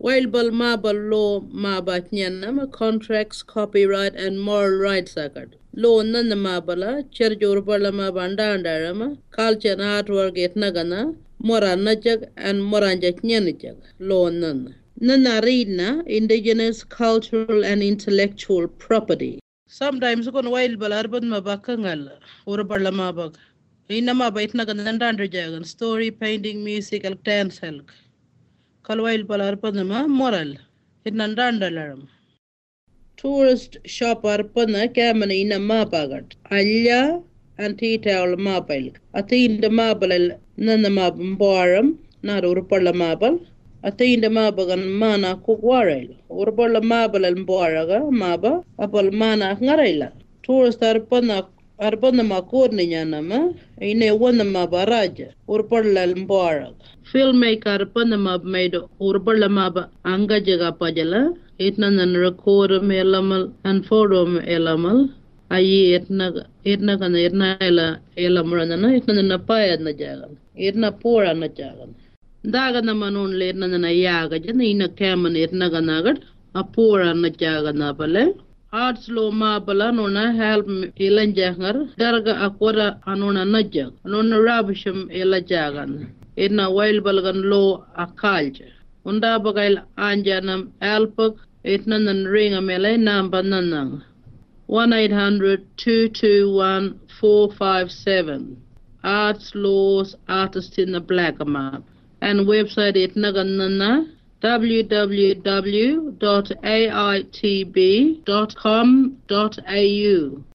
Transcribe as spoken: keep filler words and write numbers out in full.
Wailbal mabal law mabat nyanama contracts, copyright and moral rights akad. Law nana mabala cherjur bala mabanda andarama culture and artwork etnagana mora najag and moranja nyanijag. Law nana. Nana readna indigenous cultural and intellectual property. Sometimes kon wailbal arban mabakangal or bala mabag. Inama ba itnagana andarjagan story, painting, music, and dance helk. Kalwail palarpanama moral. Itnandandalaram. Tourist shop arpana kamana ina mapagat. Alya antita ol mapal. Atin the mabal nana mabambaram, not urpala mabal. Atin the mabagan mana kukwarel. Urpala mabal and boaraga, maba, apal mana ngarela. Tourist arpana arpana makurni yanama, ine wana mabaraja, urpala mboarag. Filmmaker panamab made urbala maba anga jaga pajala itna nan record elamal and forum elamal ayi itna itna kan itna ela elamrana itna na paya na jagan itna pora na jagan daga na manon le itna na yaga jana ina kaman itna ganagat apura na jagan na bale arts lo mabala nona help ilan jangar darga akwara anona najag anona rabisham ela jagan Idna wild balgan lo akalja. Unda bagail anjanam alpuk itna nan ringa mele namba nanang. one eight hundred two two one four five seven. Arts Laws Artist in the Black Map. And website itna ganana w w w dot a i t b dot com dot a u.